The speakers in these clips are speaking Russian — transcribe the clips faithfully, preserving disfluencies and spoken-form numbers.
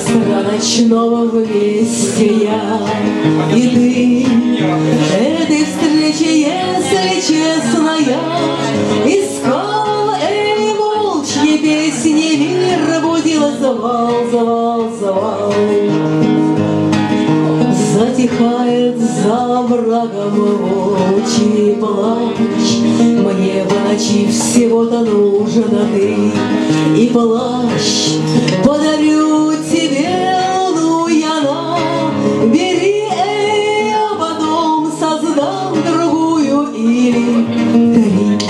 Завтра ночного вместе я и ты. Этой встречи, если честно, я искала, эй, волчьи песни, мир будила, звал, звал, звал. Затихает за врагом волчий плач. Мне в ночи всего-то нужен ты и плащ. Подарю тебе луну я на, бери, эй, а потом создам другую или три.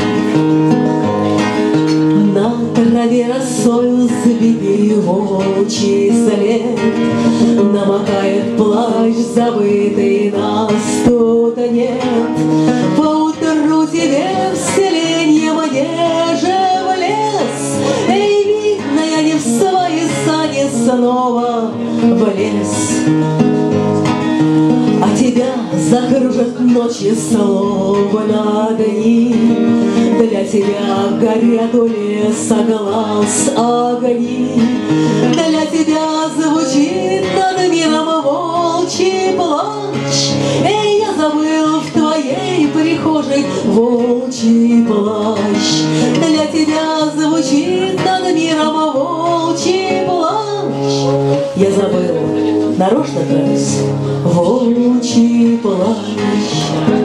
На траве росою сбитый волчий след, намокает плащ забытый, нас тут нет. Поутру тебе в селенье, мне же в лес. Эй, видно, я не в свои сани снова в лес. А тебя закружат ночи словно дни. Для тебя горят у леса глаз огни. Для тебя звучит над миром волчий плач. Эй, я забыл в твоей прихожей волчий плащ. Для тебя звучит над миром волчий плащ. Я забыл, нарочно трусь, волчий плащ.